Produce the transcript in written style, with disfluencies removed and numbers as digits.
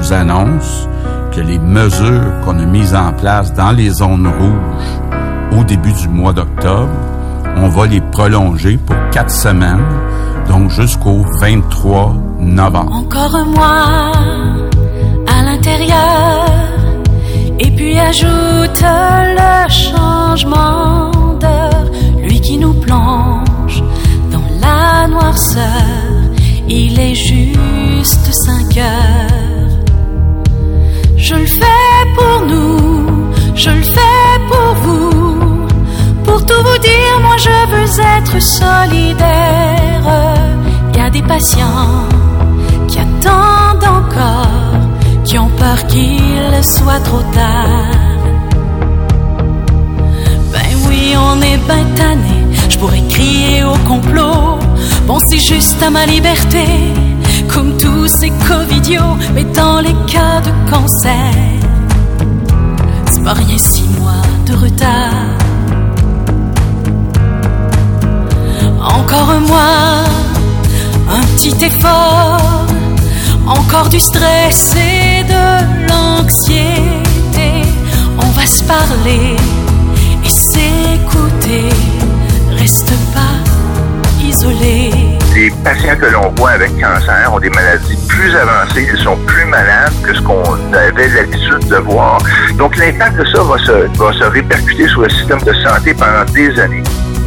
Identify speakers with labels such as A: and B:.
A: vous annonce que les mesures qu'on a mises en place dans les zones rouges au début du mois d'octobre, on va les prolonger pour 4 semaines, donc jusqu'au 23 novembre.
B: Encore un mois à l'intérieur, et puis ajoute le changement d'heure, lui qui nous plonge dans la noirceur. Il est juste 5 heures. Je le fais pour nous, je le fais pour vous. Pour tout vous dire, moi je veux être solidaire. Il y a des patients qui attendent encore, qui ont peur qu'il soit trop tard. Ben oui, on est ben tannés. Je pourrais crier au complot, penser juste à ma liberté, comme tous ces covidios. Mais dans les cas de cancer, c'est pas rien, 6 mois de retard. Encore un mois, un petit effort, encore du stress et de l'anxiété. On va se parler et s'écouter, reste pas isolé.
C: Les patients que l'on voit avec cancer ont des maladies plus avancées, ils sont plus malades que ce qu'on avait l'habitude de voir. Donc l'impact de ça va se répercuter sur le système de santé pendant des années.